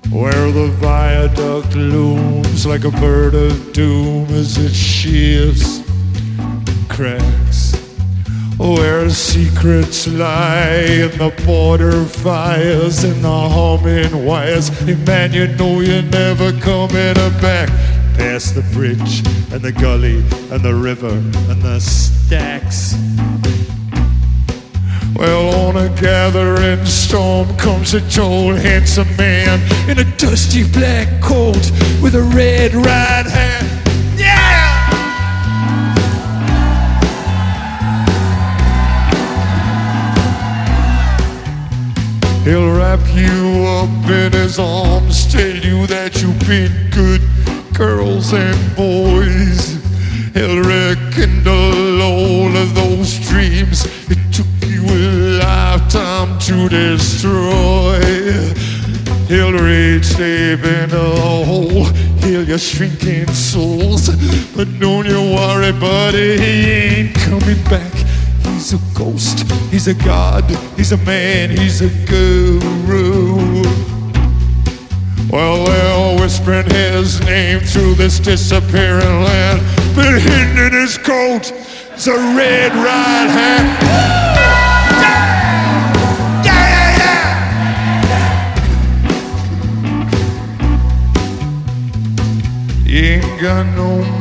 where the viaduct looms like a bird of doom as it shifts, cracks, where secrets lie in the border fires and the humming wires. Hey man, you know you're never coming back past the bridge and the gully and the river and the stacks. Well, on a gathering storm comes a tall, handsome man in a dusty black coat with a red right hand. Yeah! He'll wrap you up in his arms, tell you that you've been good girls and boys. He'll rekindle all of those dreams it took you a lifetime to destroy. He'll reach deep into the hole, heal your shrinking souls. But don't you worry, buddy, he ain't coming back. He's a ghost, he's a god, he's a man, he's a guru. Well, they're whispering his name through this disappearing land, but hidden in his coat is a red right hand. Yeah. You ain't got no